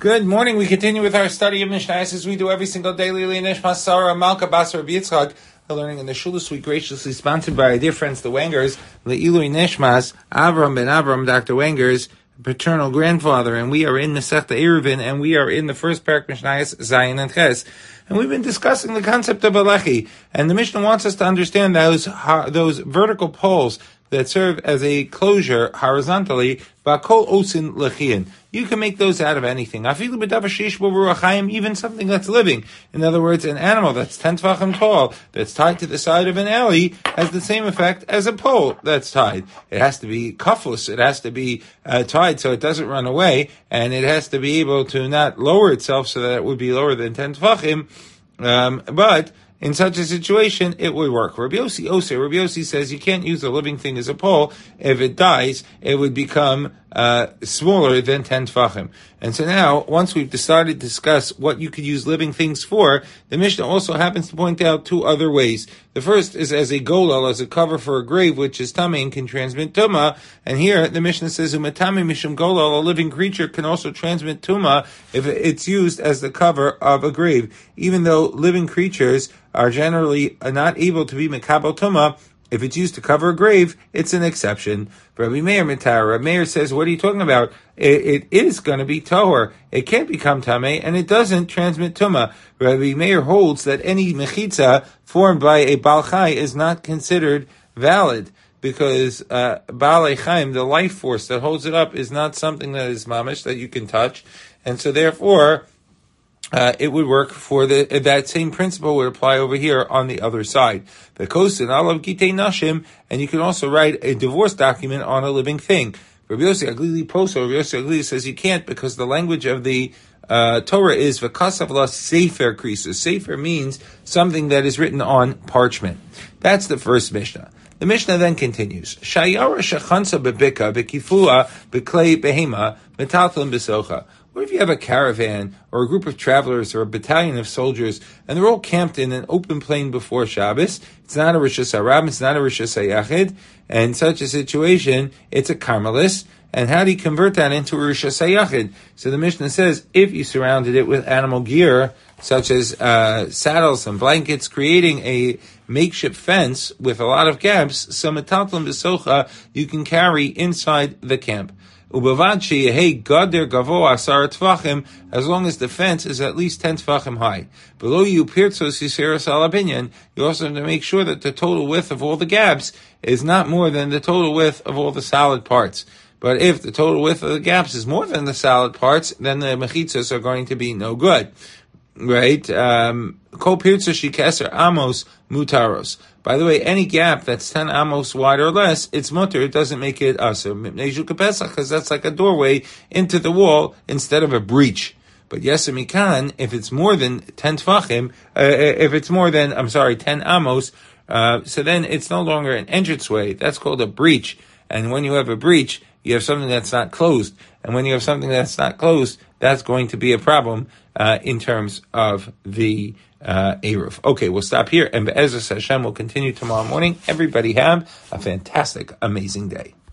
Good morning. We continue with our study of Mishnayos as we do every single day. Lili Nishmas Sarah Malka Basar Rabbi Yitzchak. We're learning in the Shul this week, graciously sponsored by our dear friends, the Wengers. Le'ilui Nishmas Avram ben Avram, Dr. Wenger's paternal grandfather, and we are in Masechta Eruvin, and we are in the first parak Mishnayos Zayin and Ches. And we've been discussing the concept of Alechi, and the Mishnah wants us to understand those vertical poles that serve as a closure horizontally, Bakol Osin Lechian. You can make those out of anything. Even something that's living. In other words, an animal that's 10 tefachim tall, that's tied to the side of an alley, has the same effect as a pole that's tied. It has to be kafus, it has to be tied so it doesn't run away, and it has to be able to not lower itself so that it would be lower than 10 tefachim, but in such a situation, it would work. Rabbi Yossi says you can't use a living thing as a pole. If it dies, it would become smaller than 10 tefachim. And so now, once we've decided to discuss what you could use living things for, the Mishnah also happens to point out two other ways. The first is as a golal, as a cover for a grave, which is tamei and can transmit tumah. And here, the Mishnah says, umatame mishum golal, a living creature can also transmit tumah if it's used as the cover of a grave. Even though living creatures are generally not able to be mekabel tumah, if it's used to cover a grave, it's an exception. Rabbi Meir Mitar, Rabbi Meir says, what are you talking about? It is going to be tahor. It can't become tamei, and it doesn't transmit tumah. Rabbi Meir holds that any mechitza formed by a Baal Chai is not considered valid, because Baal Chaim, the life force that holds it up, is not something that is mamish, that you can touch, and so therefore, it would work for that same principle would apply over here on the other side. The kosin alav gitei nashim, and you can also write a divorce document on a living thing. Rabbi Yossi Aglili Poso, Rabbi Yossi Aglili says you can't, because the language of the Torah is v'kasav la sefer krisus. Sefer means something that is written on parchment. That's the first Mishnah. The Mishnah then continues. Shayara shachansa bebika bekifua beklei behema metaltlim besocha. What if you have a caravan or a group of travelers or a battalion of soldiers and they're all camped in an open plain before Shabbos? It's not a Rosh Hashanah, it's not a Rosh Hashanah, and in such a situation, it's a Karmelis. And how do you convert that into a Rosh Hashanah? So the Mishnah says, if you surrounded it with animal gear, such as saddles and blankets, creating a makeshift fence with a lot of gaps, so metaltlim b'socha, you can carry inside the camp. As long as the fence is at least 10 tefachim high. Below you, you also have to make sure that the total width of all the gaps is not more than the total width of all the solid parts. But if the total width of the gaps is more than the solid parts, then the mechitzos are going to be no good. Right? Kol pirtza shikeser amos mutaros. By the way, any gap that's 10 amos wide or less, it's mutter. It doesn't make it aser. Because that's like a doorway into the wall instead of a breach. But yesemikan, if it's more than 10 tefachim, 10 amos, so then it's no longer an entranceway. That's called a breach. And when you have a breach, you have something that's not closed. And when you have something that's not closed, that's going to be a problem in terms of the Eruv. Okay, we'll stop here, and Be'ezras Hashem will continue tomorrow morning. Everybody have a fantastic, amazing day.